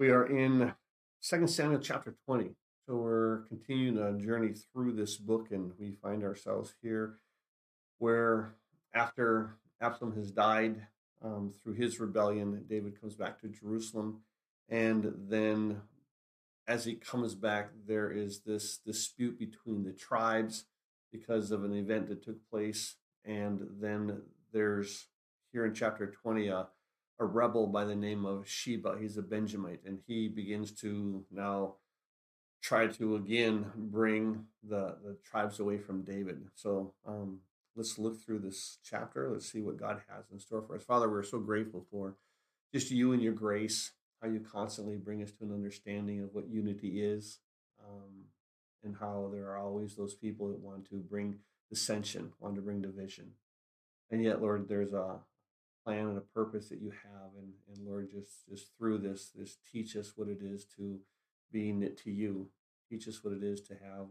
We are in 2 Samuel chapter 20. So we're continuing a journey through this book, and we find ourselves here where after Absalom has died through his rebellion, David comes back to Jerusalem. And then as he comes back, there is this dispute between the tribes because of an event that took place. And then there's here in chapter 20 a rebel by the name of Sheba. He's a Benjamite, and he begins to now try to again bring the tribes away from David. So let's look through this chapter. Let's see what God has in store for us. Father, we're so grateful for just you and your grace, how you constantly bring us to an understanding of what unity is, and how there are always those people that want to bring dissension, want to bring division. And yet, Lord, there's a plan and a purpose that you have, and Lord, just through this teach us what it is to be knit to you. Teach us what it is to have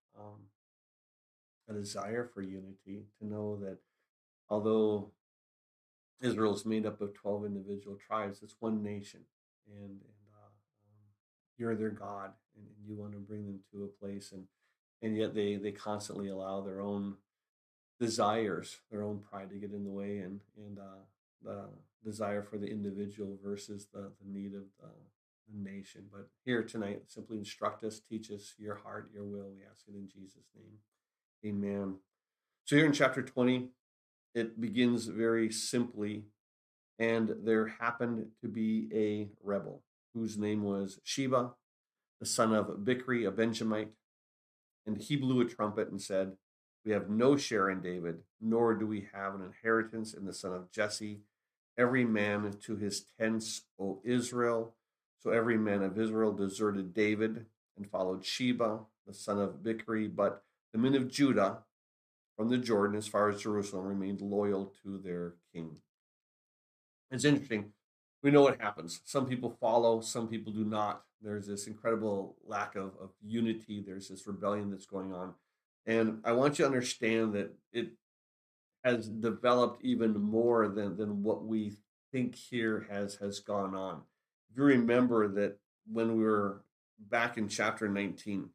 a desire for unity, to know that although Israel is made up of 12 individual tribes, it's one nation, and you're their God, and you want to bring them to a place, and yet they constantly allow their own desires, their own pride to get in the way, and the desire for the individual versus the need of the nation. But here tonight, simply instruct us, teach us your heart, your will. We ask it in Jesus' name. Amen. So here in chapter 20, it begins very simply, and there happened to be a rebel whose name was Sheba, the son of Bichri, a Benjamite, and he blew a trumpet and said, "We have no share in David, nor do we have an inheritance in the son of Jesse. Every man to his tents, O Israel." So every man of Israel deserted David and followed Sheba, the son of Bichri. But the men of Judah from the Jordan as far as Jerusalem remained loyal to their king. It's interesting. We know what happens. Some people follow, some people do not. There's this incredible lack of unity. There's this rebellion that's going on. And I want you to understand that it has developed even more than what we think here has gone on. If you remember that when we were back in chapter 19,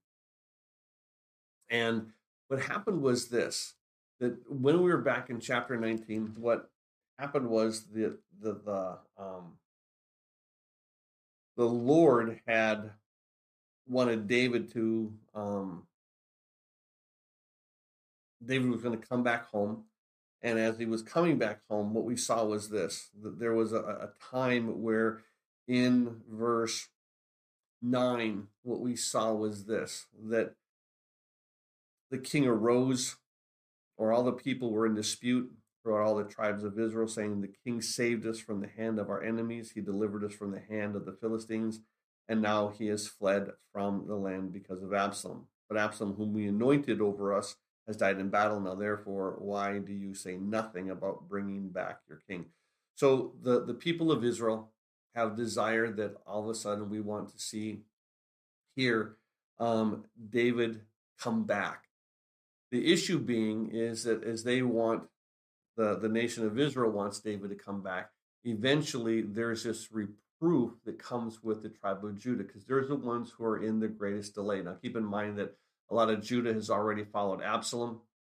and what happened was this, that when we were back in chapter 19, what happened was the Lord had wanted David to, David was going to come back home. And as he was coming back home, what we saw was this, that there was a time where in verse 9, what we saw was this, that the king arose, or all the people were in dispute throughout all the tribes of Israel, saying, "The king saved us from the hand of our enemies. He delivered us from the hand of the Philistines, and now he has fled from the land because of Absalom. But Absalom, whom we anointed over us, has died in battle. Now, therefore, why do you say nothing about bringing back your king?" So the people of Israel have desired that all of a sudden we want to see here David come back. The issue being is that as they want, the nation of Israel wants David to come back, eventually there's this reproof that comes with the tribe of Judah, because they're the ones who are in the greatest delay. Now, keep in mind that a lot of Judah has already followed Absalom.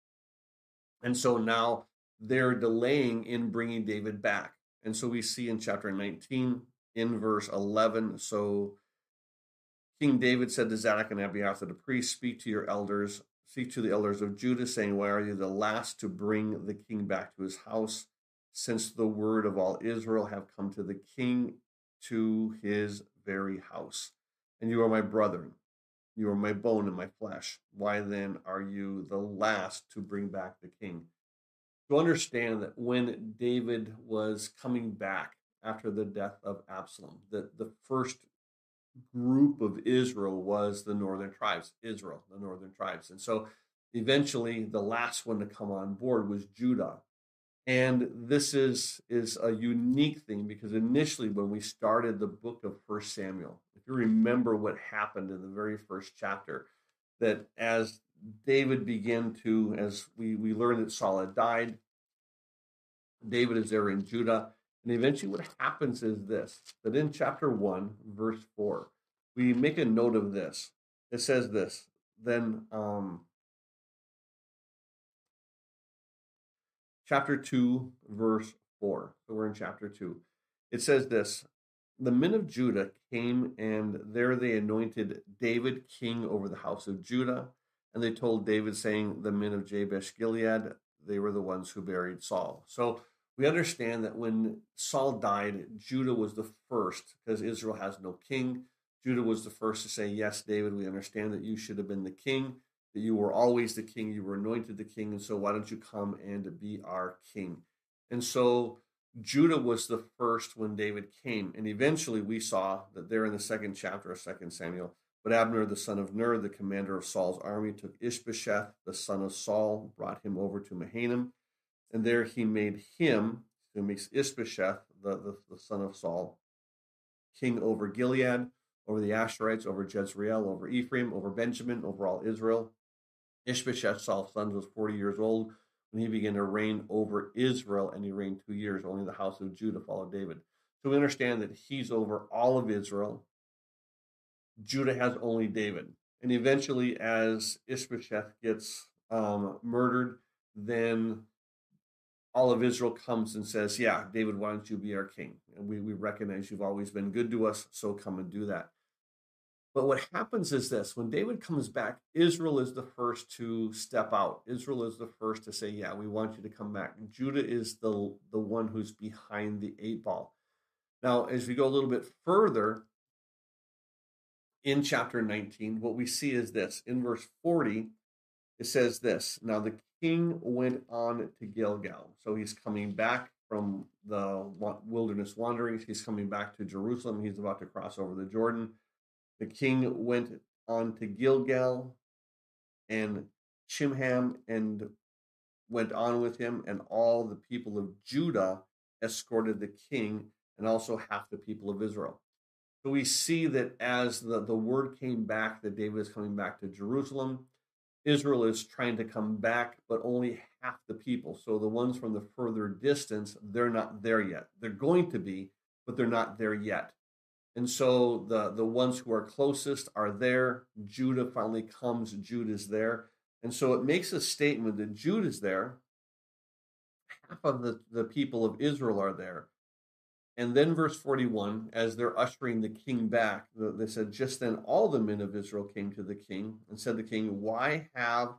And so now they're delaying in bringing David back. And so we see in chapter 19, in verse 11, so King David said to Zadok and Abiathar the priest, speak to the elders of Judah, saying, why are you the last to bring the king back to his house, since the word of all Israel have come to the king to his very house? And you are my brethren. You are my bone and my flesh. Why then are you the last to bring back the king? To understand that when David was coming back after the death of Absalom, that the first group of Israel was the northern tribes, the northern tribes. And so eventually the last one to come on board was Judah. And this is a unique thing, because initially when we started the book of 1 Samuel, if you remember what happened in the very first chapter, that as David began to, as we learned that Saul had died, David is there in Judah, And eventually what happens is this, that in chapter 1, verse 4, we make a note of this. It says this, then chapter 2, verse 4. So we're in chapter 2. It says this, the men of Judah came, and there they anointed David king over the house of Judah. And they told David, saying, the men of Jabesh Gilead, they were the ones who buried Saul. So we understand that when Saul died, Judah was the first, because Israel has no king. Judah was the first to say, yes, David, we understand that you should have been the king, that you were always the king, you were anointed the king, and so why don't you come and be our king? And so Judah was the first when David came, and eventually we saw that there in the second chapter of 2 Samuel, but Abner, the son of Ner, the commander of Saul's army, took Ishbosheth, the son of Saul, brought him over to Mahanaim, and there he made him, who makes Ishbosheth, the son of Saul, king over Gilead, over the Asherites, over Jezreel, over Ephraim, over Benjamin, over all Israel. Ishbosheth, Saul's son, was 40 years old when he began to reign over Israel, and he reigned 2 years. Only the house of Judah followed David. So we understand that he's over all of Israel. Judah has only David. And eventually, as Ishbosheth gets murdered, then all of Israel comes and says, yeah, David, why don't you be our king? And we recognize you've always been good to us, so come and do that. But what happens is this, when David comes back, Israel is the first to step out. Israel is the first to say, yeah, we want you to come back. And Judah is the one who's behind the 8 ball. Now, as we go a little bit further in chapter 19, what we see is this. In verse 40, it says this, now the king went on to Gilgal. So he's coming back from the wilderness wanderings. He's coming back to Jerusalem. He's about to cross over the Jordan. The king went on to Gilgal, and Chimham and went on with him, and all the people of Judah escorted the king, and also half the people of Israel. So we see that as the word came back that David is coming back to Jerusalem, Israel is trying to come back, but only half the people. So the ones from the further distance, they're not there yet. They're going to be, but they're not there yet. And so the ones who are closest are there. Judah finally comes. Judah's there. And so it makes a statement that Judah's there. Half of the people of Israel are there. And then verse 41, as they're ushering the king back, they said, just then all the men of Israel came to the king and said to the king, why have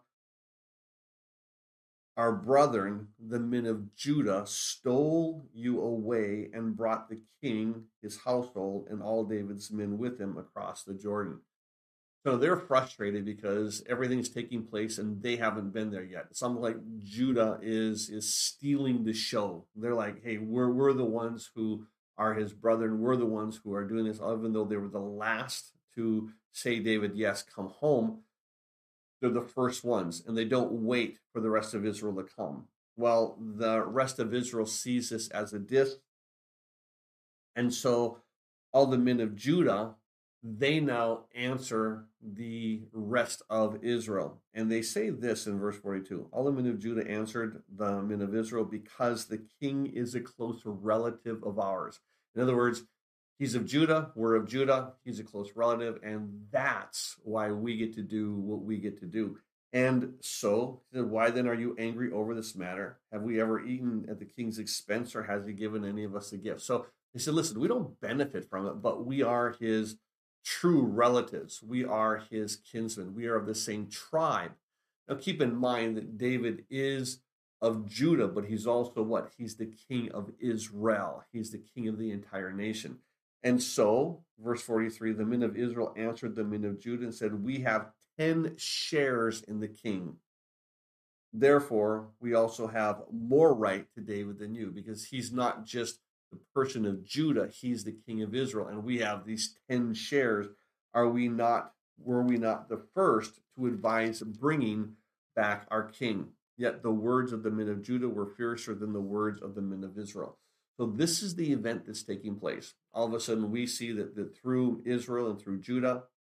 our brethren, the men of Judah, stole you away and brought the king, his household, and all David's men with him across the Jordan? So they're frustrated because everything's taking place and they haven't been there yet. It's something like Judah is stealing the show. They're like, hey, we're the ones who are his brethren. We're the ones who are doing this, even though they were the last to say, David, yes, come home. They're the first ones, and they don't wait for the rest of Israel to come. Well, the rest of Israel sees this as a diss, and so all the men of Judah, they now answer the rest of Israel. And they say this in verse 42, all the men of Judah answered the men of Israel, because the king is a close relative of ours. In other words, he's of Judah, we're of Judah, he's a close relative, and that's why we get to do what we get to do. And so, why then are you angry over this matter? Have we ever eaten at the king's expense, or has he given any of us a gift? So they said, listen, we don't benefit from it, but we are his true relatives. We are his kinsmen. We are of the same tribe. Now keep in mind that David is of Judah, but he's also what? He's the king of Israel. He's the king of the entire nation. And so, verse 43, the men of Israel answered the men of Judah and said, we have 10 shares in the king. Therefore, we also have more right to David than you, because he's not just the person of Judah, he's the king of Israel, and we have these 10 shares. Were we not the first to advise bringing back our king? Yet the words of the men of Judah were fiercer than the words of the men of Israel. So this is the event that's taking place. All of a sudden, we see that through Israel and through Judah,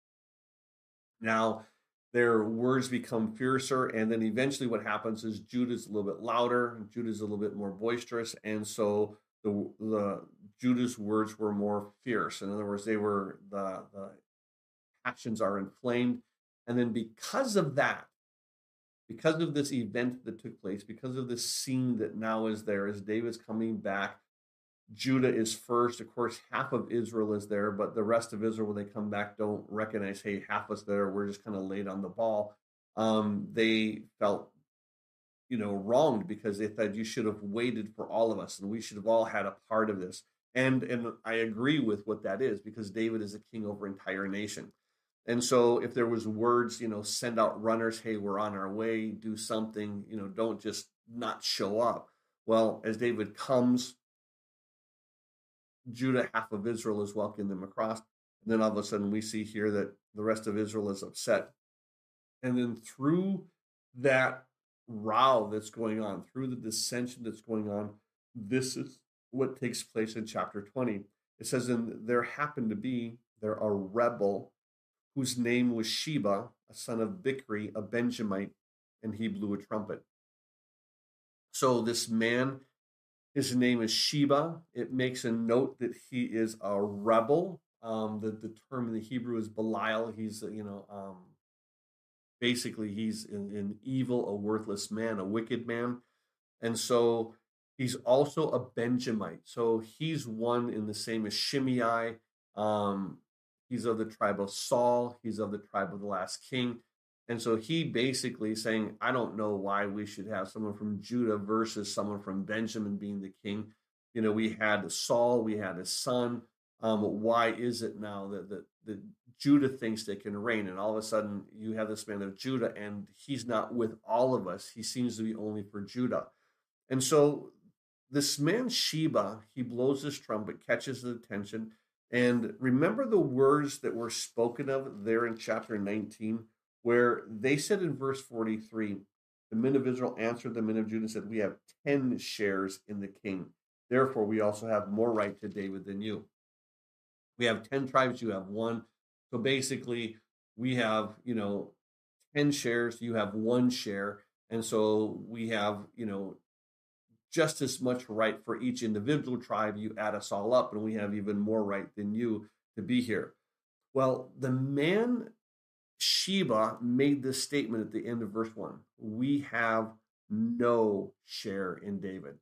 now their words become fiercer, and then eventually what happens is Judah's a little bit louder, Judah's a little bit more boisterous, and so the Judah's words were more fierce. In other words, they were the passions are inflamed. And then because of that, because of this event that took place, because of this scene that now is there as David's coming back, Judah is first. Of course, half of Israel is there, but the rest of Israel, when they come back, don't recognize, hey, half us there. We're just kind of late on the ball. They felt, wronged because they thought you should have waited for all of us and we should have all had a part of this. And I agree with what that is because David is a king over entire nation. And so if there was words, send out runners, hey, we're on our way, do something, don't just not show up. Well, as David comes, Judah, half of Israel is welcoming them across. And then all of a sudden we see here that the rest of Israel is upset. And then through that row that's going on, through the dissension that's going on, this is what takes place in chapter 20. It says, and there happened to be there a rebel whose name was Sheba, a son of Bichri, a Benjamite, and he blew a trumpet. So this man, his name is Sheba. It makes a note that he is a rebel. The term in the Hebrew is Belial. He's, basically he's an evil, a worthless man, a wicked man. And so he's also a Benjamite. So he's one in the same as Shimei. He's of the tribe of Saul. He's of the tribe of the last king. And so he basically saying, I don't know why we should have someone from Judah versus someone from Benjamin being the king. We had Saul, we had his son. Why is it now that Judah thinks they can reign? And all of a sudden you have this man of Judah and he's not with all of us. He seems to be only for Judah. And so this man Sheba, he blows his trumpet, catches the attention. And remember the words that were spoken of there in chapter 19, where they said in verse 43, the men of Israel answered the men of Judah and said, we have 10 shares in the king. Therefore, we also have more right to David than you. We have 10 tribes, you have one. So basically, we have, 10 shares, you have one share. And so we have, just as much right for each individual tribe. You add us all up, and we have even more right than you to be here. Well, the man Sheba made this statement at the end of verse 1. We have no share in David.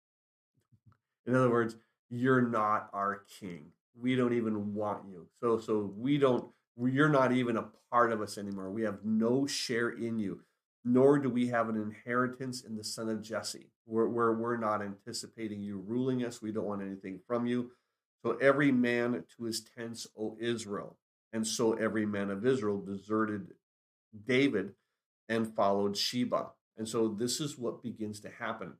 In other words, you're not our king. We don't even want you. So you're not even a part of us anymore. We have no share in you, nor do we have an inheritance in the son of Jesse. We're not anticipating you ruling us. We don't want anything from you. So every man to his tents, O Israel. And so every man of Israel deserted David and followed Sheba. And so this is what begins to happen.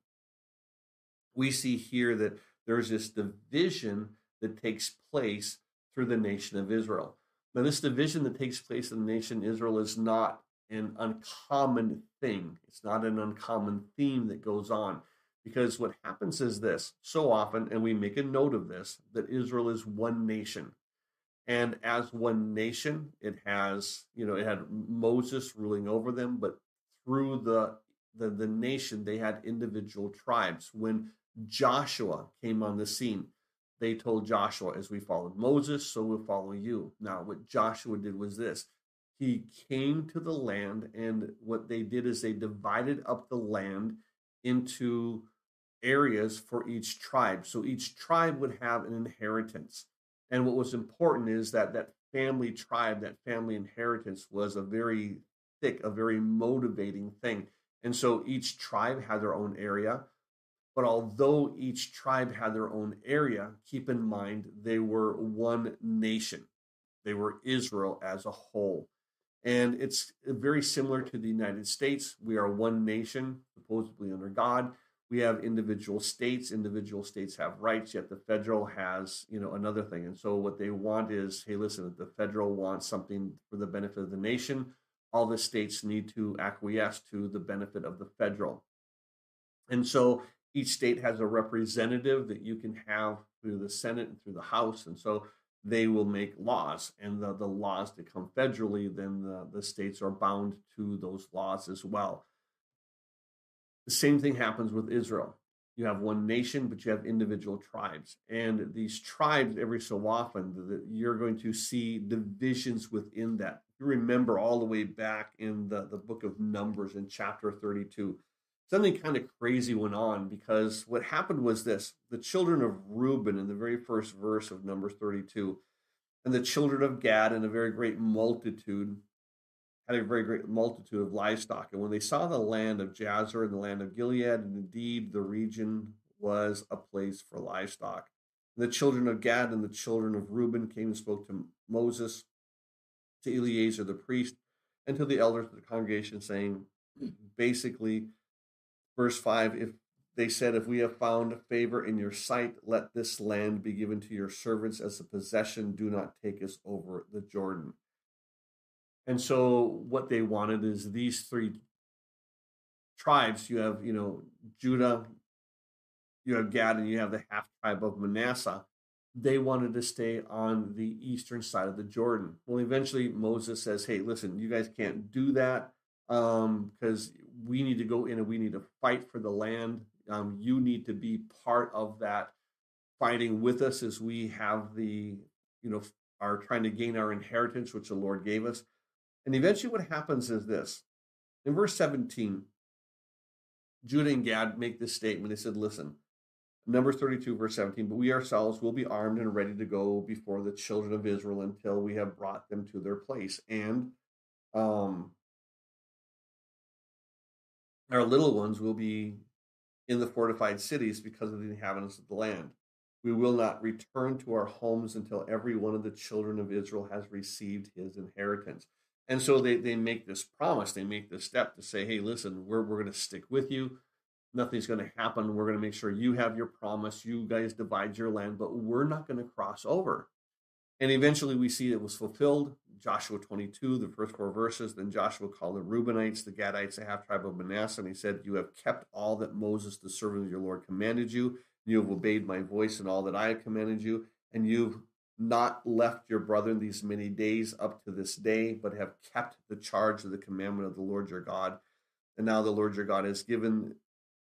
We see here that there's this division that takes place through the nation of Israel. Now, this division that takes place in the nation of Israel is not an uncommon thing. It's not an uncommon theme that goes on, because what happens is this so often, and we make a note of this, that Israel is one nation. And as one nation, it has, it had Moses ruling over them, but through the nation, they had individual tribes. When Joshua came on the scene, they told Joshua, as we followed Moses, so we'll follow you. Now, what Joshua did was this. He came to the land, and what they did is they divided up the land into areas for each tribe. So each tribe would have an inheritance. And what was important is that family tribe, that family inheritance was a very thick, a very motivating thing. And so each tribe had their own area. But although each tribe had their own area, keep in mind they were one nation. They were Israel as a whole. And it's very similar to the United States. We are one nation, supposedly under God. We have individual states. Individual states have rights, yet the federal has, another thing. And so what they want is, hey, listen, if the federal wants something for the benefit of the nation, all the states need to acquiesce to the benefit of the federal. And so each state has a representative that you can have through the Senate and through the House. And so they will make laws, and the laws that come federally, then the states are bound to those laws as well. The same thing happens with Israel. You have one nation, but you have individual tribes. And these tribes, every so often, you're going to see divisions within that. You remember all the way back in the book of Numbers in chapter 32, something kind of crazy went on because what happened was this: the children of Reuben in the very first verse of Numbers 32, and the children of Gad in a very great multitude had a very great multitude of livestock. And when they saw the land of Jazer and the land of Gilead, and indeed the region was a place for livestock. The children of Gad and the children of Reuben came and spoke to Moses, to Eleazar the priest, and to the elders of the congregation, saying, basically, verse 5, if they said, if we have found favor in your sight, let this land be given to your servants as a possession. Do not take us over the Jordan. And so what they wanted is these three tribes. You have, Judah, you have Gad, and you have the half tribe of Manasseh. They wanted to stay on the eastern side of the Jordan. Well, eventually Moses says, hey, listen, you guys can't do that because we need to go in and we need to fight for the land. You need to be part of that fighting with us as we have are trying to gain our inheritance, which the Lord gave us. And eventually what happens is this. In verse 17, Judah and Gad make this statement. They said, listen, Numbers 32, verse 17, but we ourselves will be armed and ready to go before the children of Israel until we have brought them to their place. And our little ones will be in the fortified cities because of the inhabitants of the land. We will not return to our homes until every one of the children of Israel has received his inheritance. And so they make this promise, they make this step to say, hey, listen, we're going to stick with you. Nothing's going to happen. We're going to make sure you have your promise. You guys divide your land, but we're not going to cross over. And eventually we see it was fulfilled. Joshua 22, the first 4 verses, then Joshua called the Reubenites, the Gadites, the half tribe of Manasseh, and he said, you have kept all that Moses, the servant of your Lord, commanded you. You have obeyed my voice and all that I have commanded you, and you've not left your brethren these many days up to this day, but have kept the charge of the commandment of the Lord your God. And now the Lord your God has given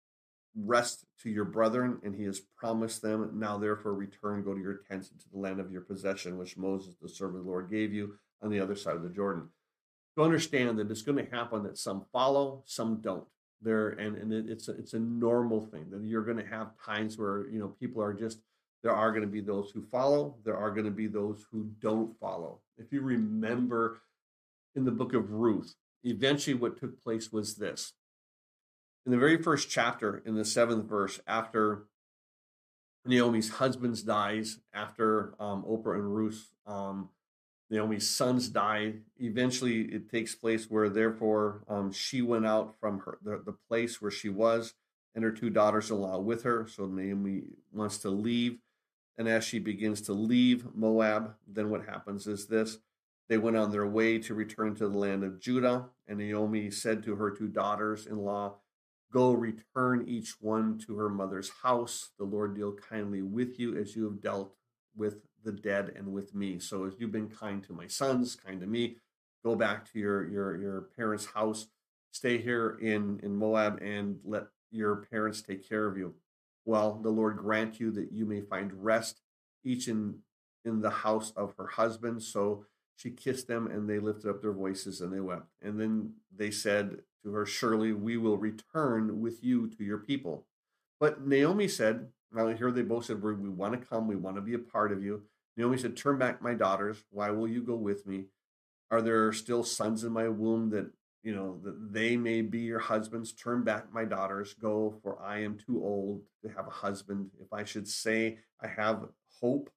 rest to your brethren, and he has promised them. Now therefore return, go to your tents into the land of your possession, which Moses, the servant of the Lord, gave you on the other side of the Jordan. To understand that it's going to happen that some follow, some don't. It's a normal thing that you're going to have times where people are just, there are going to be those who follow, there are going to be those who don't follow. If you remember in the book of Ruth, eventually what took place was this. In the very first chapter, in the 7th verse, after Naomi's husband dies, after Oprah and Ruth, Naomi's sons die, eventually it takes place where therefore she went out from the place where she was, and her 2 daughters-in-law with her. So Naomi wants to leave. And as she begins to leave Moab, then what happens is this. They went on their way to return to the land of Judah. And Naomi said to her 2 daughters-in-law, go return each one to her mother's house. The Lord deal kindly with you as you have dealt with the dead and with me. So as you've been kind to my sons, kind to me, go back to your parents' house, stay here in Moab, and let your parents take care of you. Well, the Lord grant you that you may find rest, each in the house of her husband. So she kissed them, and they lifted up their voices and they wept. And then they said to her, surely we will return with you to your people. But Naomi said, now here they both said, we want to come, we want to be a part of you. Naomi said, turn back, my daughters. Why will you go with me? Are there still sons in my womb that they may be your husbands? Turn back, my daughters. Go, for I am too old to have a husband. If I should say I have hope,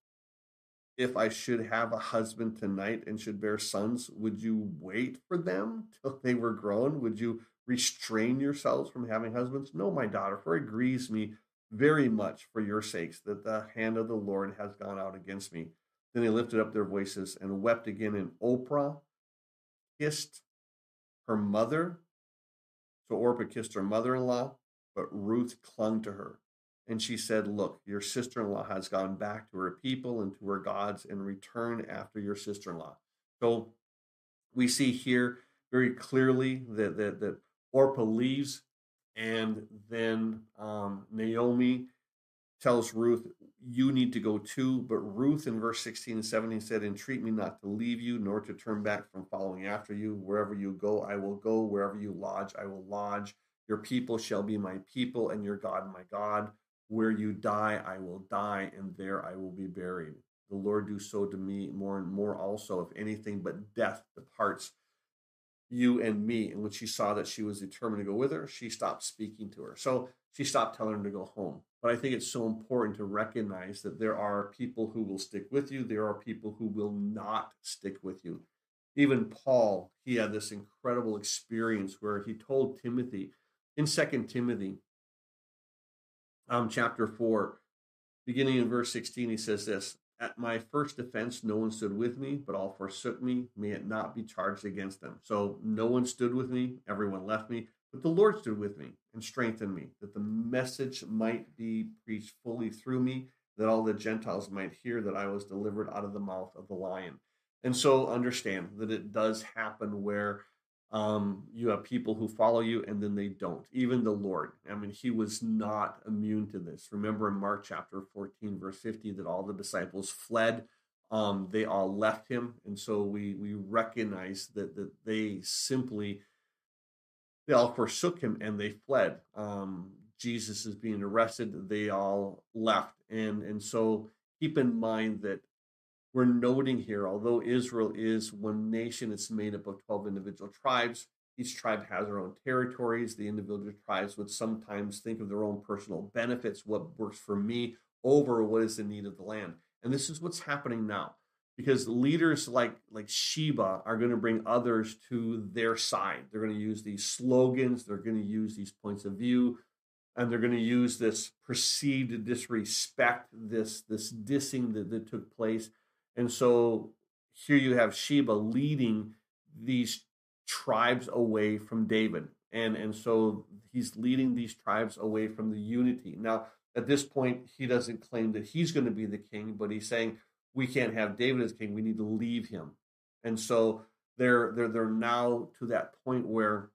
if I should have a husband tonight and should bear sons, would you wait for them till they were grown? Would you restrain yourselves from having husbands? No, my daughter, for it grieves me very much for your sakes that the hand of the Lord has gone out against me. Then they lifted up their voices and wept again, and Oprah kissed her mother. So Orpah kissed her mother-in-law, but Ruth clung to her. And she said, look, your sister-in-law has gone back to her people and to her gods, and return after your sister-in-law. So we see here very clearly that Orpah leaves And then Naomi tells Ruth, you need to go too. But Ruth in verse 16 and 17 said, entreat me not to leave you, nor to turn back from following after you. Wherever you go, I will go. Wherever you lodge, I will lodge. Your people shall be my people, and your God my God. Where you die, I will die, and there I will be buried. The Lord do so to me more and more also, if anything but death departs you and me. And when she saw that she was determined to go with her, she stopped speaking to her. So she stopped telling her to go home. But I think it's so important to recognize that there are people who will stick with you. There are people who will not stick with you. Even Paul, he had this incredible experience where he told Timothy in 2 Timothy chapter 4, beginning in verse 16, he says this, at my first defense, no one stood with me, but all forsook me. May it not be charged against them. So no one stood with me. Everyone left me. But the Lord stood with me and strengthened me, that the message might be preached fully through me, that all the Gentiles might hear that I was delivered out of the mouth of the lion. And so understand that it does happen where you have people who follow you and then they don't. Even the Lord, I mean, he was not immune to this. Remember in Mark chapter 14, verse 50, that all the disciples fled. They all left him. And so we recognize that they all forsook him and they fled. Jesus is being arrested. They all left. And so keep in mind that we're noting here, although Israel is one nation, it's made up of 12 individual tribes. Each tribe has their own territories. The individual tribes would sometimes think of their own personal benefits, what works for me, over what is the need of the land. And this is what's happening now, because leaders like Sheba are going to bring others to their side. They're going to use these slogans. They're going to use these points of view, and they're going to use this perceived disrespect, this dissing that took place. And so here you have Sheba leading these tribes away from David. And so he's leading these tribes away from the unity. Now, at this point, he doesn't claim that he's going to be the king, but he's saying, we can't have David as king. We need to leave him. And so they're now to that point where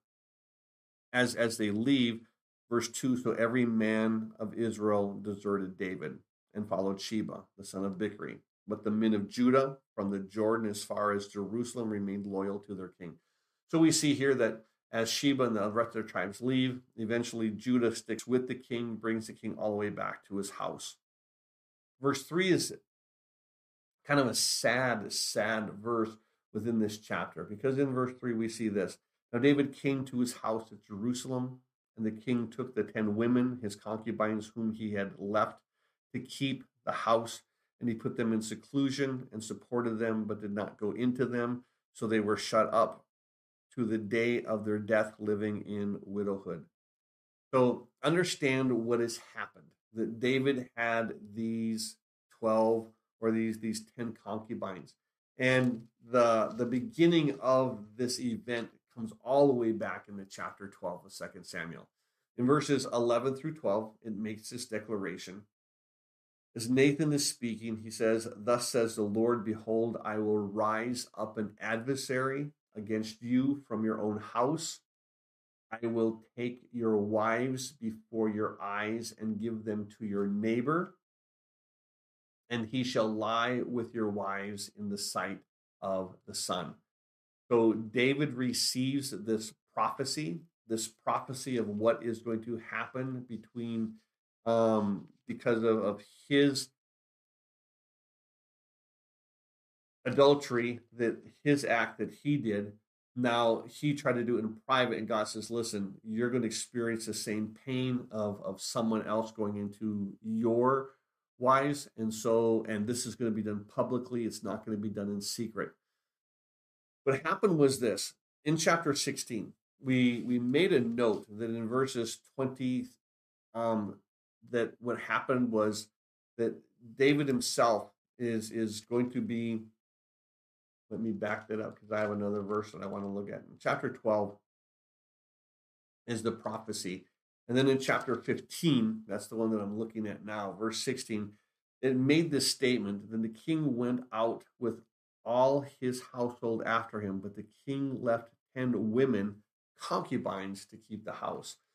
as they leave, verse 2, so every man of Israel deserted David and followed Sheba, the son of Bichri. But the men of Judah from the Jordan as far as Jerusalem remained loyal to their king. So we see here that as Sheba and the rest of the tribes leave, eventually Judah sticks with the king, brings the king all the way back to his house. Verse 3 is kind of a sad verse within this chapter, because in verse 3 we see this. Now David came to his house at Jerusalem, and the king took the 10 women, his concubines, whom he had left to keep the house, and he put them in seclusion and supported them, but did not go into them. So they were shut up to the day of their death, living in widowhood. So understand what has happened. That David had these 12 or these 10 concubines. And the beginning of this event comes all the way back into chapter 12 of 2 Samuel. In verses 11 through 12, it makes this declaration. As Nathan is speaking, he says, thus says the Lord, behold, I will rise up an adversary against you from your own house. I will take your wives before your eyes and give them to your neighbor, and he shall lie with your wives in the sight of the sun. So David receives this prophecy of what is going to happen between because of his adultery, that his act that he did. Now he tried to do it in private, and God says, listen, you're going to experience the same pain of someone else going into your wives. And this is going to be done publicly. It's not going to be done in secret. What happened was this. In chapter 16, we made a note that in verses 20, that what happened was that David himself is going to be, let me back that up because I have another verse that I want to look at. In chapter 12 is the prophecy. And then in chapter 15, that's the one that I'm looking at now, verse 16, it made this statement. Then the king went out with all his household after him, but the king left 10 women, concubines, to keep the house.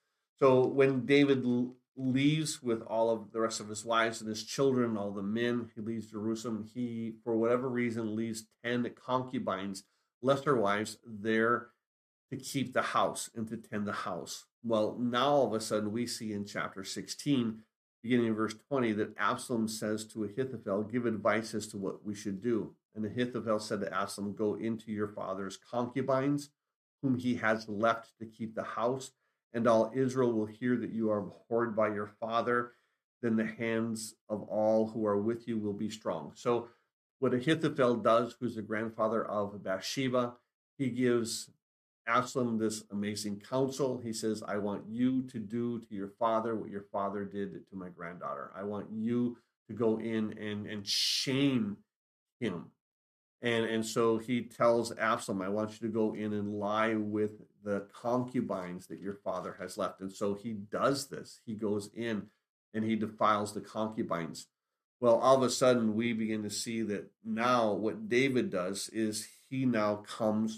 So when David leaves with all of the rest of his wives and his children, all the men, he leaves Jerusalem. He, for whatever reason, leaves 10 concubines, lesser wives, there to keep the house and to tend the house. Well, now all of a sudden we see in chapter 16, beginning in verse 20, that Absalom says to Ahithophel, give advice as to what we should do. And Ahithophel said to Absalom, go into your father's concubines, whom he has left to keep the house, and all Israel will hear that you are abhorred by your father. Then the hands of all who are with you will be strong. So what Ahithophel does, who's the grandfather of Bathsheba, he gives Absalom this amazing counsel. He says, I want you to do to your father what your father did to my granddaughter. I want you to go in and shame him. And so he tells Absalom, I want you to go in and lie with the concubines that your father has left. And so he does this. He goes in and he defiles the concubines. Well, all of a sudden, we begin to see that now what David does is he now comes.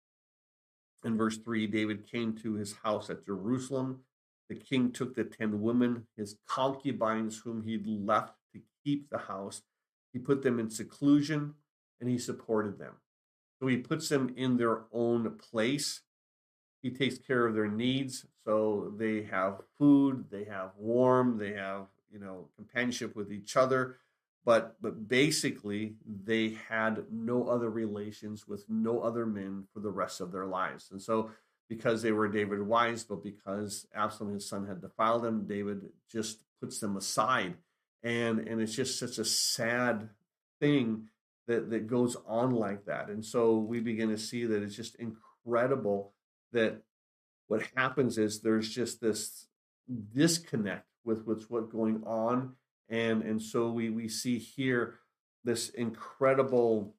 In verse 3, David came to his house at Jerusalem. The king took the 10 women, his concubines, whom he'd left to keep the house. He put them in seclusion and he supported them. So he puts them in their own place. He takes care of their needs. So they have food, they have warm, they have, companionship with each other. But basically, they had no other relations with no other men for the rest of their lives. And so because they were David's wives, but because Absalom, his son, had defiled them, David just puts them aside. And it's just such a sad thing that goes on like that. And so we begin to see that it's just incredible that what happens is there's just this disconnect with what's going on. And so we see here this incredible,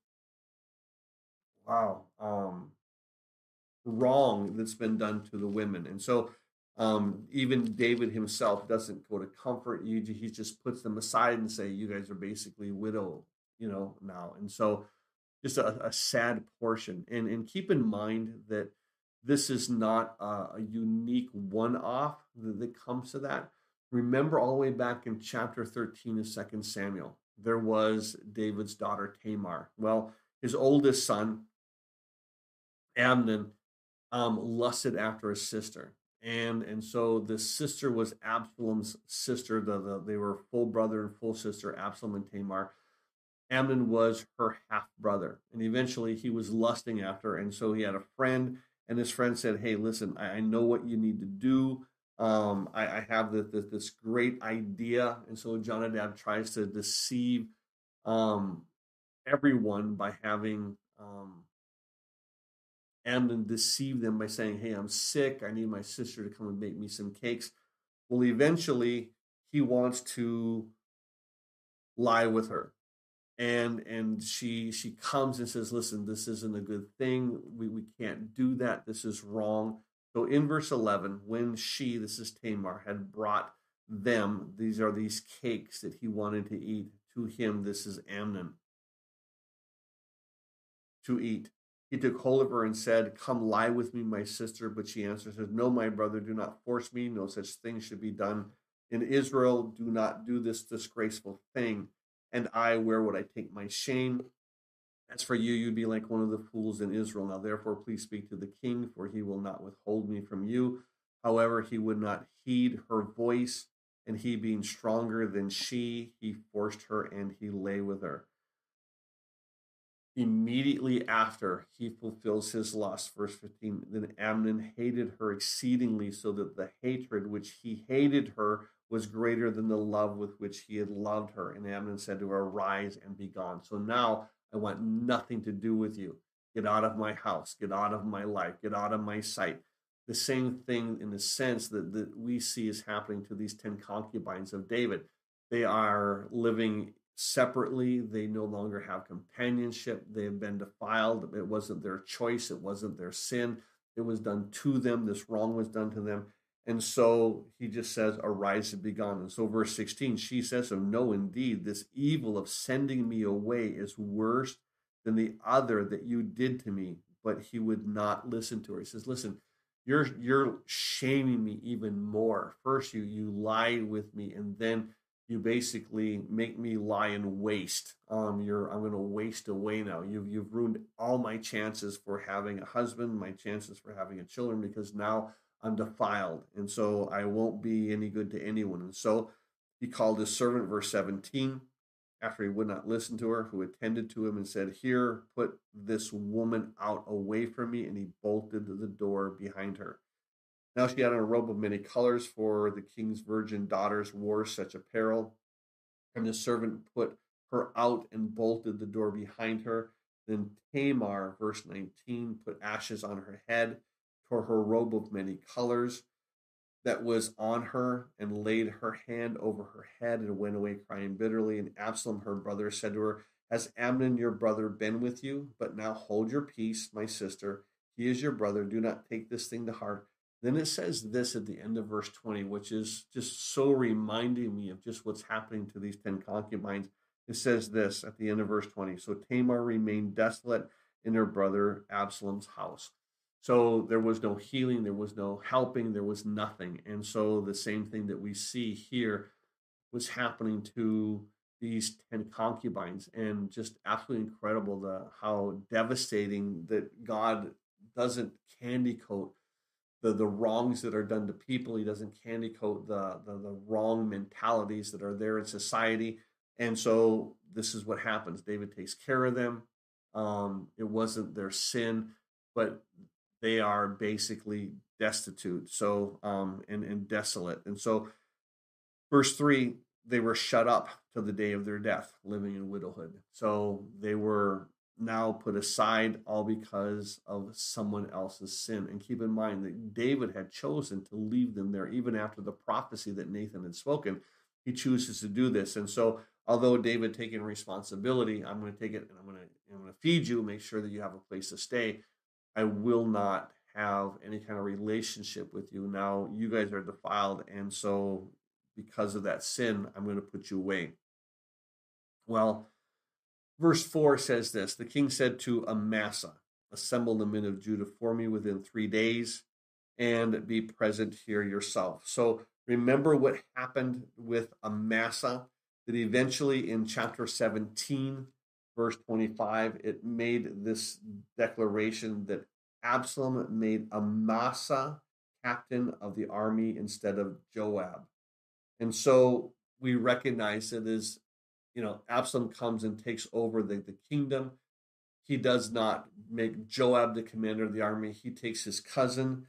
wrong that's been done to the women. And so even David himself doesn't go to comfort you. He just puts them aside and say, you guys are basically widow, now. And so just a sad portion. And keep in mind that this is not a unique one-off that comes to that. Remember all the way back in chapter 13 of 2 Samuel, there was David's daughter Tamar. Well, his oldest son, Amnon, lusted after his sister. And so the sister was Absalom's sister. They were full brother and full sister, Absalom and Tamar. Amnon was her half brother. And eventually he was lusting after her. And so he had a friend, and his friend said, hey, listen, I know what you need to do. I have this great idea. And so Jonadab tries to deceive everyone by having Amnon deceive them by saying, hey, I'm sick. I need my sister to come and make me some cakes. Well, eventually he wants to lie with her. And she comes and says, listen, this isn't a good thing. We can't do that. This is wrong. So in verse 11, when she, this is Tamar, had brought them, these cakes that he wanted to eat to him, this is Amnon, to eat. He took hold of her and said, come lie with me, my sister. But she answered, says, no, my brother, do not force me. No such thing should be done in Israel. Do not do this disgraceful thing. And where would I take my shame? As for you, you'd be like one of the fools in Israel. Now, therefore, please speak to the king, for he will not withhold me from you. However, he would not heed her voice, and he being stronger than she, he forced her and he lay with her. Immediately after he fulfills his lust, verse 15, then Amnon hated her exceedingly, so that the hatred which he hated her was greater than the love with which he had loved her. And Amnon said to her, arise and be gone. So now I want nothing to do with you. Get out of my house. Get out of my life. Get out of my sight. The same thing in the sense that we see is happening to these 10 concubines of David. They are living separately. They no longer have companionship. They have been defiled. It wasn't their choice. It wasn't their sin. It was done to them. This wrong was done to them. And so he just says, arise and be gone. And so verse 16, she says, so no, indeed, this evil of sending me away is worse than the other that you did to me. But he would not listen to her. He says, listen, you're shaming me even more. First you lie with me, and then you basically make me lie in waste. I'm going to waste away now. You've ruined all my chances for having a husband, my chances for having a children, because now I'm defiled, and so I won't be any good to anyone. And so he called his servant, verse 17, after he would not listen to her, who attended to him, and said, "Here, put this woman out away from me." And he bolted the door behind her. Now she had on a robe of many colors, for the king's virgin daughters wore such apparel. And the servant put her out and bolted the door behind her. Then Tamar, verse 19, put ashes on her head, tore her robe of many colors that was on her, and laid her hand over her head, and went away crying bitterly. And Absalom, her brother, said to her, "Has Amnon your brother been with you? But now hold your peace, my sister. He is your brother. Do not take this thing to heart." Then it says this at the end of verse 20, which is just so reminding me of just what's happening to these 10 concubines. It says this at the end of verse 20. So Tamar remained desolate in her brother Absalom's house. So there was no healing, there was no helping, there was nothing. And so the same thing that we see here was happening to these 10 concubines, and just absolutely incredible how devastating that God doesn't candy coat the wrongs that are done to people. He doesn't candy coat the wrong mentalities that are there in society. And so this is what happens. David takes care of them. It wasn't their sin, but they are basically destitute, so and desolate. And so verse 3, they were shut up till the day of their death, living in widowhood. So they were now put aside, all because of someone else's sin. And keep in mind that David had chosen to leave them there even after the prophecy that Nathan had spoken. He chooses to do this. And so although David taking responsibility, I'm going to take it and I'm going to feed you, make sure that you have a place to stay. I will not have any kind of relationship with you. Now you guys are defiled, and so because of that sin, I'm going to put you away. Well, verse 4 says this: the king said to Amasa, "Assemble the men of Judah for me within 3 days, and be present here yourself." So remember what happened with Amasa, that eventually in chapter 17, verse 25, it made this declaration that Absalom made Amasa captain of the army instead of Joab. And so we recognize it as, Absalom comes and takes over the kingdom. He does not make Joab the commander of the army. He takes his cousin,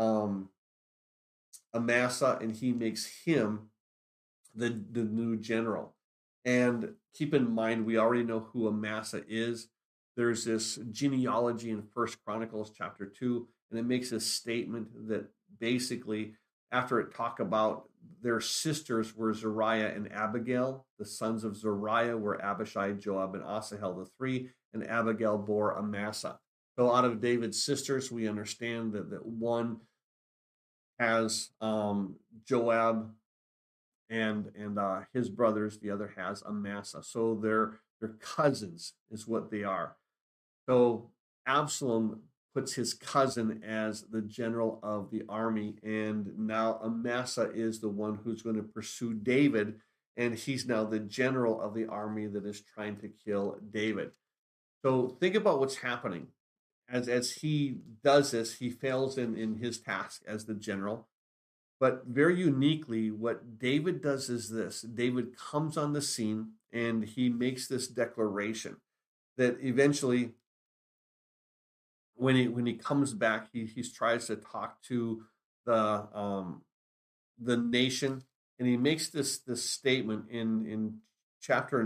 Amasa, and he makes him the new general. And keep in mind, we already know who Amasa is. There's this genealogy in First Chronicles chapter 2, and it makes a statement that basically, after it talk about their sisters were Zeruiah and Abigail, the sons of Zeruiah were Abishai, Joab, and Asahel, the three, and Abigail bore Amasa. So out of David's sisters, we understand that one has Joab and his brothers, the other has Amasa. So they're cousins is what they are. So Absalom puts his cousin as the general of the army, and now Amasa is the one who's going to pursue David, and he's now the general of the army that is trying to kill David. So think about what's happening. As he does this, he fails in his task as the general. But very uniquely, what David does is this: David comes on the scene and he makes this declaration that eventually, when he comes back, he tries to talk to the nation, and he makes this statement in chapter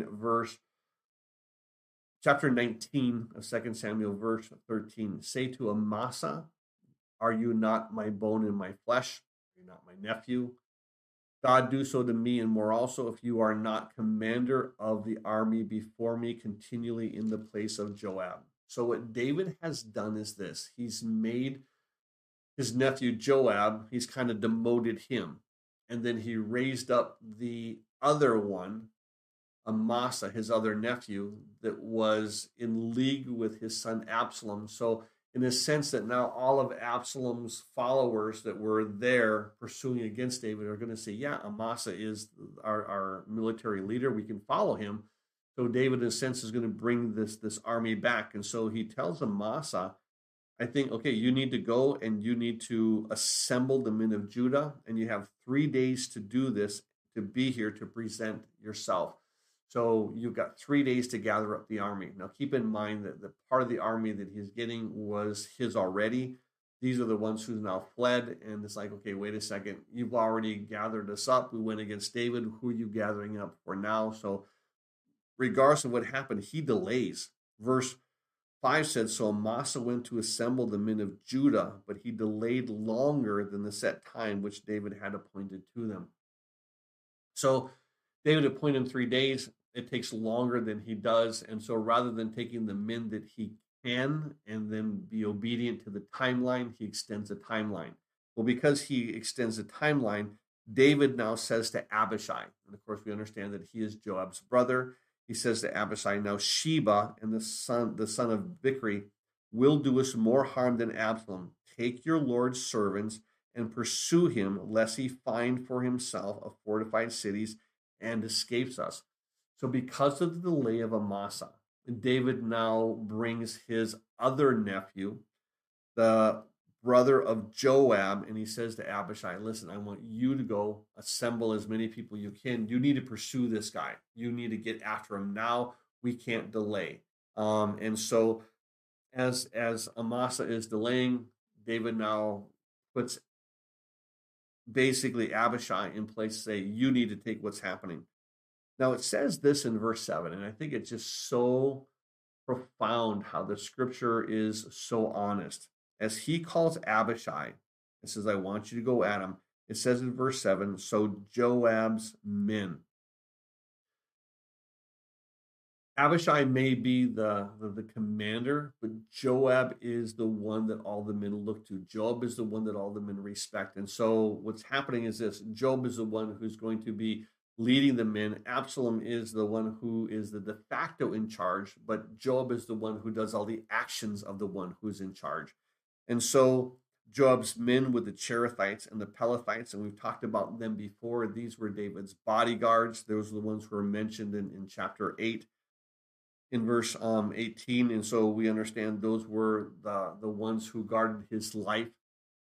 19 of 2 Samuel, verse 13. "Say to Amasa, are you not my bone and my flesh? Are you not my nephew? God, do so to me and more also, if you are not commander of the army before me continually in the place of Joab." So what David has done is this: he's made his nephew Joab, he's kind of demoted him, and then he raised up the other one, Amasa, his other nephew, that was in league with his son Absalom. So in the sense that now all of Absalom's followers that were there pursuing against David are going to say, yeah, Amasa is our military leader. We can follow him. So David, in a sense, is going to bring this army back. And so he tells Amasa, I think, okay, you need to go and you need to assemble the men of Judah, and you have 3 days to do this, to be here to present yourself. So you've got 3 days to gather up the army. Now, keep in mind that the part of the army that he's getting was his already. These are the ones who's now fled. And it's like, okay, wait a second. You've already gathered us up. We went against David. Who are you gathering up for now? So regardless of what happened, he delays. Verse 5 said, so Amasa went to assemble the men of Judah, but he delayed longer than the set time which David had appointed to them. So David appointed him 3 days. It takes longer than he does. And so rather than taking the men that he can and then be obedient to the timeline, he extends the timeline. Well, because he extends the timeline, David now says to Abishai, and of course we understand that he is Joab's brother. He says to Abishai, now Sheba and the son of Bichri will do us more harm than Absalom. Take your Lord's servants and pursue him, lest he find for himself a fortified cities and escapes us. So because of the delay of Amasa, David now brings his other nephew, the brother of Joab, and he says to Abishai, listen, I want you to go assemble as many people you can. You need to pursue this guy. You need to get after him now. We can't delay. And so as Amasa is delaying, David now puts basically Abishai in place to say, you need to take what's happening. Now it says this in verse 7, and I think it's just so profound how the scripture is so honest. As he calls Abishai, it says, I want you to go at him. It says in verse 7, so Joab's men. Abishai may be the commander, but Joab is the one that all the men look to. Joab is the one that all the men respect. And so what's happening is this. Joab is the one who's going to be leading the men. Absalom is the one who is the de facto in charge, but Joab is the one who does all the actions of the one who's in charge. And so Joab's men with the Cherethites and the Pelethites, and we've talked about them before. These were David's bodyguards. Those are the ones who are mentioned in chapter 8. In verse 18, and so we understand those were the ones who guarded his life.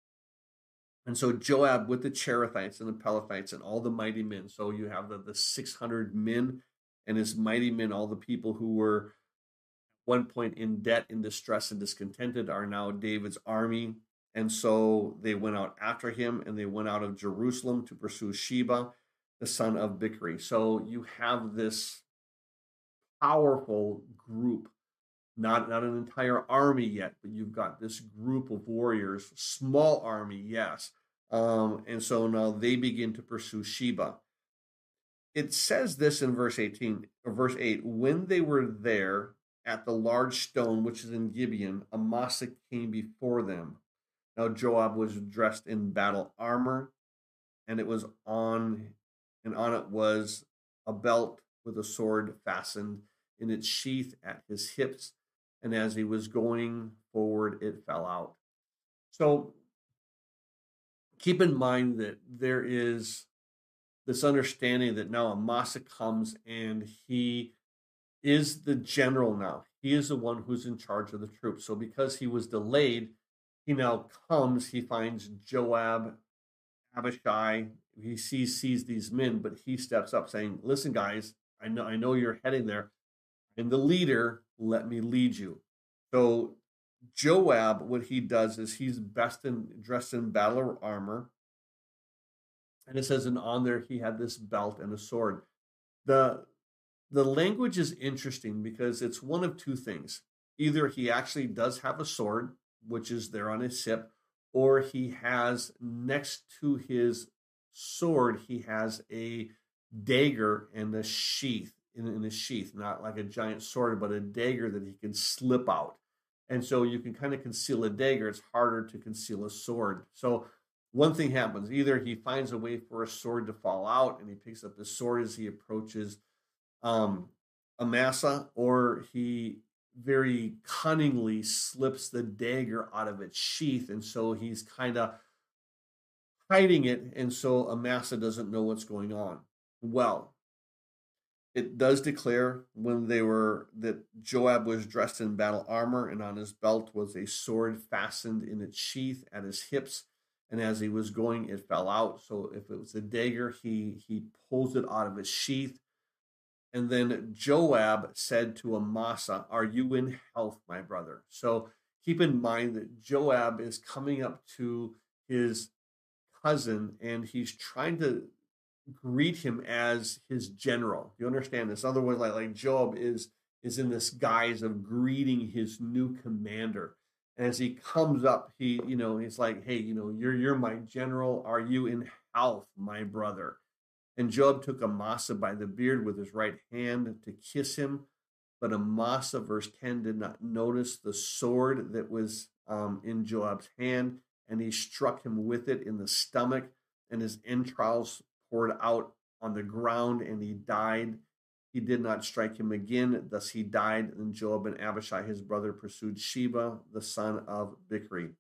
And so Joab with the Cherethites and the Pelethites and all the mighty men. So you have the 600 men and his mighty men, all the people who were at one point in debt, in distress, and discontented are now David's army. And so they went out after him, and they went out of Jerusalem to pursue Sheba, the son of Bichri. So you have this powerful group, not an entire army yet, but you've got this group of warriors, small army, yes. And so now they begin to pursue Sheba. It says this in verse 8, when they were there at the large stone, which is in Gibeon, Amasa came before them. Now Joab was dressed in battle armor, and on it was a belt with a sword fastened in its sheath at his hips, and as he was going forward, it fell out. So keep in mind that there is this understanding that now Amasa comes and he is the general now. He is the one who's in charge of the troops. So because he was delayed, he now comes, he finds Joab, Abishai, he sees these men, but he steps up saying, listen, guys, I know you're heading there. I'm the leader, let me lead you. So Joab, what he does is he's dressed in battle armor. And it says, and on there he had this belt and a sword. The language is interesting because it's one of two things. Either he actually does have a sword, which is there on his hip, or he has next to his sword, he has a dagger and a sheath in a sheath, not like a giant sword, but a dagger that he can slip out. And so you can kind of conceal a dagger. It's harder to conceal a sword. So one thing happens. Either he finds a way for a sword to fall out and he picks up the sword as he approaches Amasa, or he very cunningly slips the dagger out of its sheath. And so he's kind of hiding it. And so Amasa doesn't know what's going on. Well, it does declare that Joab was dressed in battle armor, and on his belt was a sword fastened in its sheath at his hips. And as he was going, it fell out. So if it was a dagger, he pulls it out of its sheath. And then Joab said to Amasa, "Are you in health, my brother?" So keep in mind that Joab is coming up to his cousin, and he's trying to greet him as his general. You understand this? Otherwise, like Joab is in this guise of greeting his new commander. And as he comes up, he's like, "Hey, you're my general. Are you in health, my brother?" And Joab took Amasa by the beard with his right hand to kiss him. But Amasa, verse 10, did not notice the sword that was in Joab's hand, and he struck him with it in the stomach, and his entrails poured out on the ground, and he died. He did not strike him again, thus he died. And Joab and Abishai, his brother, pursued Sheba, the son of Bichri.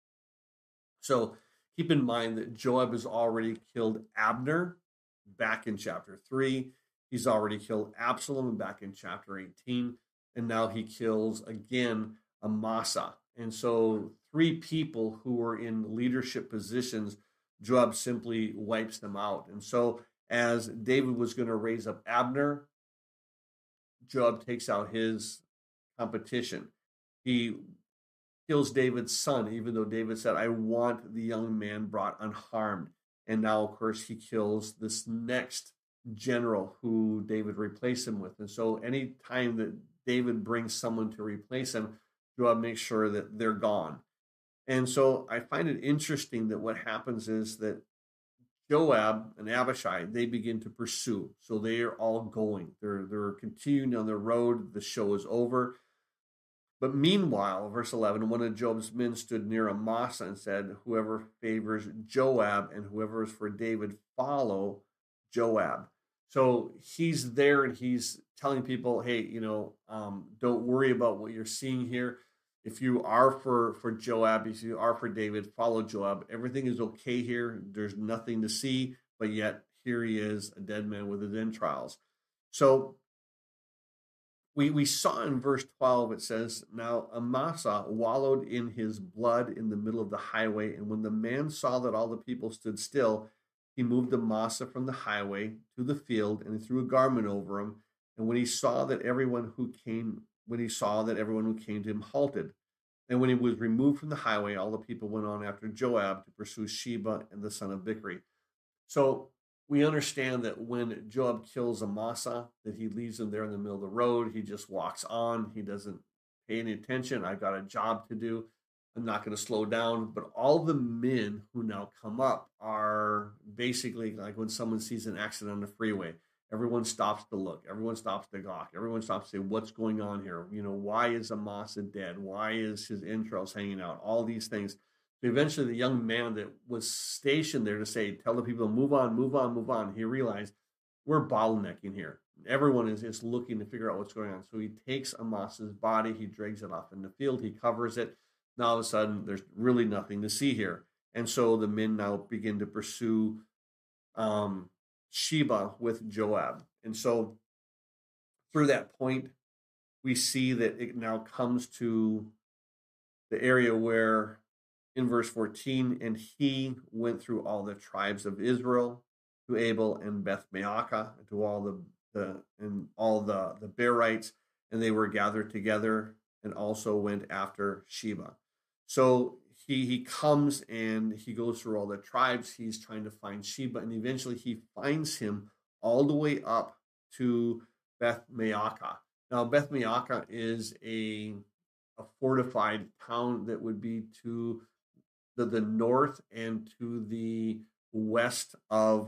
So keep in mind that Joab has already killed Abner back in chapter 3. He's already killed Absalom back in chapter 18. And now he kills again Amasa. And so 3 people who were in leadership positions, Joab simply wipes them out. And so as David was going to raise up Abner, Joab takes out his competition. He kills David's son, even though David said, "I want the young man brought unharmed." And now, of course, he kills this next general who David replaced him with. And so any time that David brings someone to replace him, Joab makes sure that they're gone. And so I find it interesting that what happens is that Joab and Abishai, they begin to pursue. So they are all going. They're continuing on the road. The show is over. But meanwhile, verse 11, one of Joab's men stood near Amasa and said, "Whoever favors Joab and whoever is for David, follow Joab." So he's there and he's telling people, "Hey, don't worry about what you're seeing here. If you are for Joab, if you are for David, follow Joab. Everything is okay here. There's nothing to see, but yet here he is, a dead man with his entrails." So we saw in verse 12, it says, "Now Amasa wallowed in his blood in the middle of the highway, and when the man saw that all the people stood still, he moved Amasa from the highway to the field and threw a garment over him. And when he saw that everyone who came to him halted, and when he was removed from the highway, all the people went on after Joab to pursue Sheba and the son of Bichri." So we understand that when Joab kills Amasa, that he leaves him there in the middle of the road. He just walks on. He doesn't pay any attention. "I've got a job to do. I'm not going to slow down." But all the men who now come up are basically like when someone sees an accident on the freeway. Everyone stops to look. Everyone stops to gawk. Everyone stops to say, "What's going on here? Why is Amasa dead? Why is his entrails hanging out?" All these things. Eventually, the young man that was stationed there to tell the people, "Move on, move on, move on," he realized we're bottlenecking here. Everyone is looking to figure out what's going on. So he takes Amasa's body, he drags it off in the field, he covers it. Now all of a sudden, there's really nothing to see here. And so the men now begin to pursue Sheba with Joab. And so through that point, we see that it now comes to the area where in verse 14, "And he went through all the tribes of Israel to Abel and Beth Maacah, to all the Berites, and they were gathered together, and also went after Sheba." So he comes and he goes through all the tribes. He's trying to find Sheba, and eventually he finds him all the way up to Beth Maacah. Now, Beth Maacah is a fortified town that would be to the north and to the west of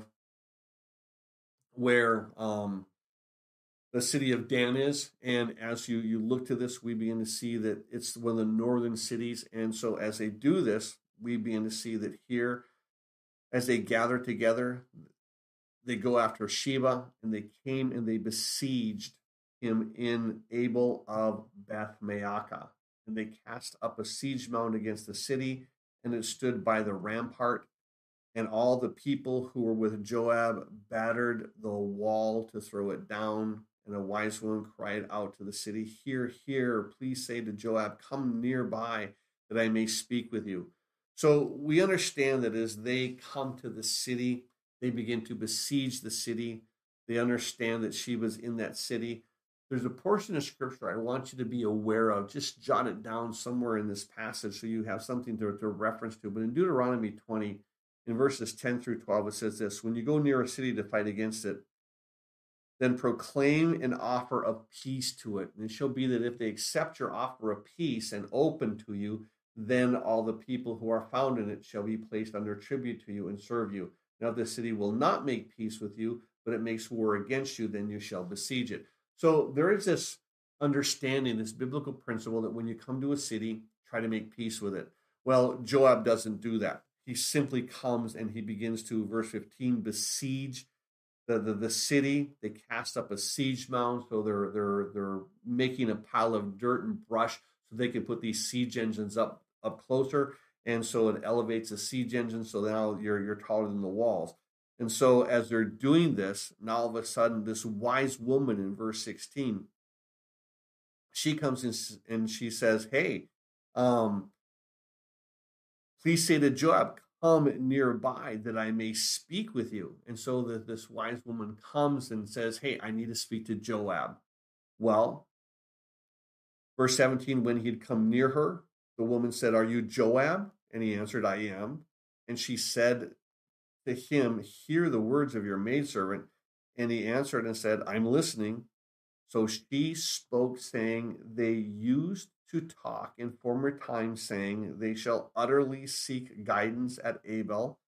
where the city of Dan is. And as you look to this, we begin to see that it's one of the northern cities. And so as they do this, we begin to see that here, as they gather together, they go after Sheba, and they came and they besieged him in Abel of Beth Maacah. And they cast up a siege mound against the city, and it stood by the rampart. And all the people who were with Joab battered the wall to throw it down. And a wise woman cried out to the city, "Hear, hear, please say to Joab, come nearby that I may speak with you." So we understand that as they come to the city, they begin to besiege the city. They understand that Sheba's in that city. There's a portion of scripture I want you to be aware of. Just jot it down somewhere in this passage so you have something to reference to. But in Deuteronomy 20, in verses 10 through 12, it says this: when you go near a city to fight against it, then proclaim an offer of peace to it. And it shall be that if they accept your offer of peace and open to you, then all the people who are found in it shall be placed under tribute to you and serve you. Now, if the city will not make peace with you, but it makes war against you, then you shall besiege it. So there is this understanding, this biblical principle that when you come to a city, try to make peace with it. Well, Joab doesn't do that. He simply comes and he begins to, verse 15, besiege the city. They cast up a siege mound, so they're making a pile of dirt and brush so they can put these siege engines up closer, and so it elevates the siege engine. So now you're taller than the walls. And so as they're doing this, now all of a sudden, this wise woman in verse 16, she comes in and she says, "Hey, please say to Joab, come nearby that I may speak with you." And so this wise woman comes and says, "Hey, I need to speak to Joab." Well, verse 17, when he'd come near her, the woman said, "Are you Joab?" And he answered, "I am." And she said to him, "Hear the words of your maidservant." And he answered and said, "I'm listening." So she spoke, saying, "They used to talk in former times, saying, they shall utterly seek guidance at Abel,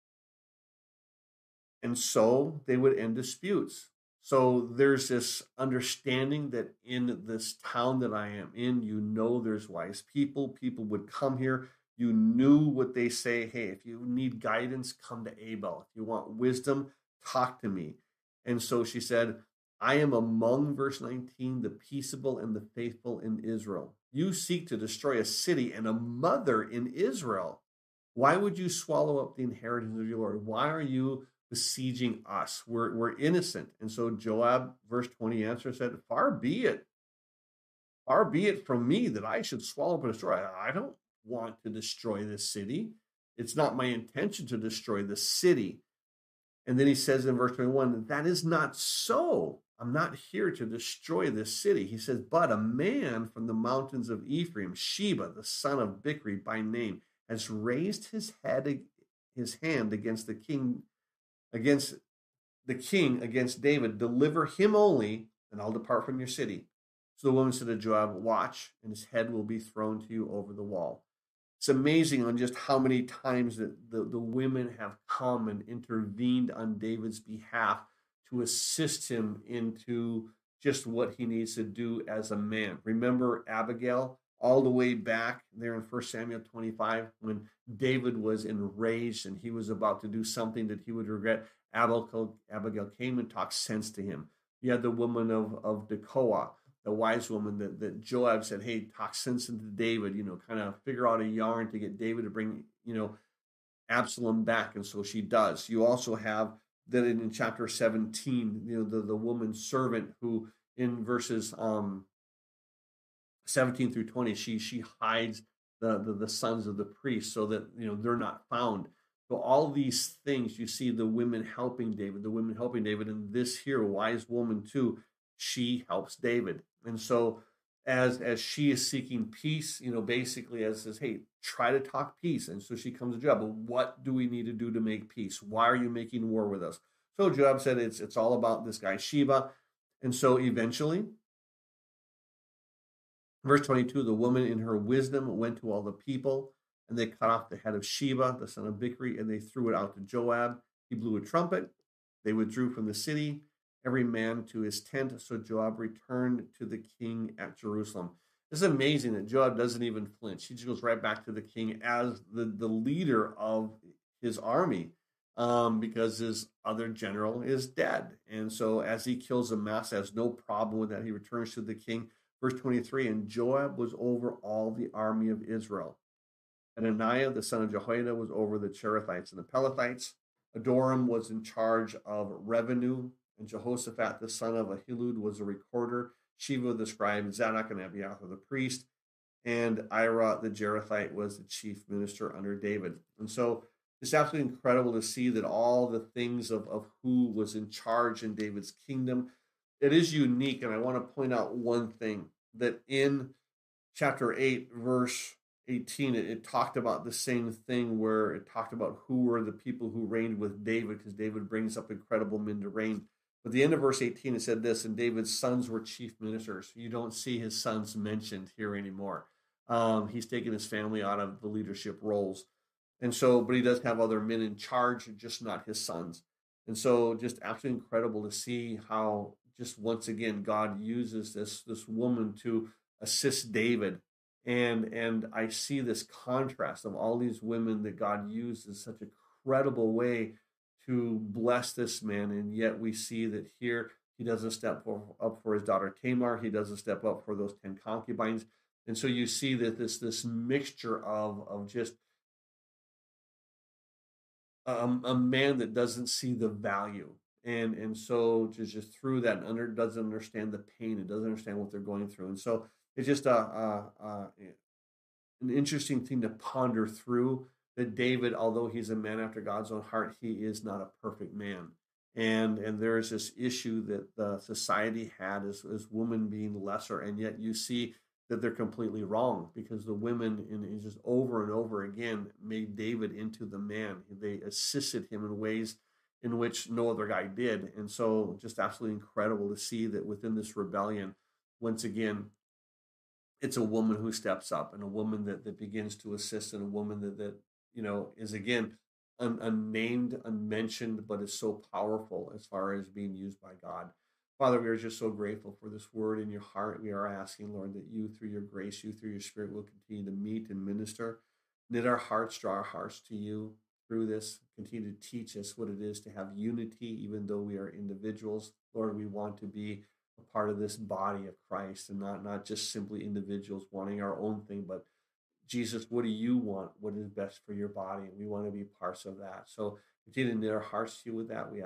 and so they would end disputes. So there's this understanding that in this town that I am in, there's wise people. People would come here. You knew what they say. Hey, if you need guidance, come to Abel. If you want wisdom, talk to me. And so she said, "I am among," verse 19, "the peaceable and the faithful in Israel. You seek to destroy a city and a mother in Israel. Why would you swallow up the inheritance of your Lord? Why are you besieging us? We're innocent." And so Joab, verse 20, answered, said, far be it from me that I should swallow up and destroy. I don't want to destroy this city. It's not my intention to destroy the city." And then he says in verse 21, "That is not so. I'm not here to destroy this city." He says, "But a man from the mountains of Ephraim, Sheba, the son of Bichri by name, has raised his hand against the king, against David. Deliver him only, and I'll depart from your city." So the woman said to Joab, "Watch, and his head will be thrown to you over the wall." It's amazing on just how many times that the women have come and intervened on David's behalf to assist him into just what he needs to do as a man. Remember Abigail all the way back there in 1 Samuel 25 when David was enraged and he was about to do something that he would regret. Abigail came and talked sense to him. You had the woman of Tekoa, the wise woman that Joab said, "Hey, talk sense into David, kind of figure out a yarn to get David to bring, Absalom back." And so she does. You also have that in chapter 17, the woman's servant who in verses 17 through 20, she hides the sons of the priests so that, they're not found. So all these things, you see the women helping David, and this here wise woman too, she helps David. And so as she is seeking peace, basically as says, "Hey, try to talk peace." And so she comes to Joab, "Well, what do we need to do to make peace? Why are you making war with us?" So Joab said, it's all about this guy Sheba. And so eventually, verse 22, the woman in her wisdom went to all the people, and they cut off the head of Sheba, the son of Bichri, and they threw it out to Joab. He blew a trumpet. They withdrew from the city, every man to his tent. So Joab returned to the king at Jerusalem. It's amazing that Joab doesn't even flinch. He just goes right back to the king as the leader of his army. because his other general is dead. And so as he kills Amasa, has no problem with that. He returns to the king. Verse 23, and Joab was over all the army of Israel. And Ananiah, the son of Jehoiada, was over the Cherethites and the Pelethites. Adoram was in charge of revenue, and Jehoshaphat, the son of Ahilud, was a recorder. Sheva, the scribe, Zadok and Abiathar, the priest, and Ira, the Jerethite, was the chief minister under David. And so it's absolutely incredible to see that all the things of who was in charge in David's kingdom. It is unique, and I want to point out one thing that in chapter 8, verse 18, it talked about the same thing where it talked about who were the people who reigned with David, because David brings up incredible men to reign. But the end of verse 18, it said this, and David's sons were chief ministers. You don't see his sons mentioned here anymore. He's taken his family out of the leadership roles. And so, but he does have other men in charge, just not his sons. And so just absolutely incredible to see how just once again, God uses this woman to assist David. And I see this contrast of all these women that God used in such a credible way to bless this man. And yet we see that here he doesn't step up for his daughter Tamar. He doesn't step up for those 10 concubines. And so you see that this mixture of just a man that doesn't see the value. And so just through that doesn't understand the pain. It doesn't understand what they're going through. And so it's just an interesting thing to ponder through, that David, although he's a man after God's own heart, he is not a perfect man. And there is this issue that the society had as women being lesser, and yet you see that they're completely wrong, because the women in just over and over again made David into the man. They assisted him in ways in which no other guy did. And so just absolutely incredible to see that within this rebellion, once again, it's a woman who steps up, and a woman that begins to assist, and a woman that is again unnamed, unmentioned, but is so powerful as far as being used by God. Father, we are just so grateful for this word in your heart. We are asking, Lord, that you, through your grace, you, through your spirit, will continue to meet and minister. Knit our hearts, draw our hearts to you through this. Continue to teach us what it is to have unity, even though we are individuals. Lord, we want to be a part of this body of Christ, and not just simply individuals wanting our own thing, but Jesus, what do you want? What is best for your body? And we want to be parts of that. So continue to knit our hearts to you with that. We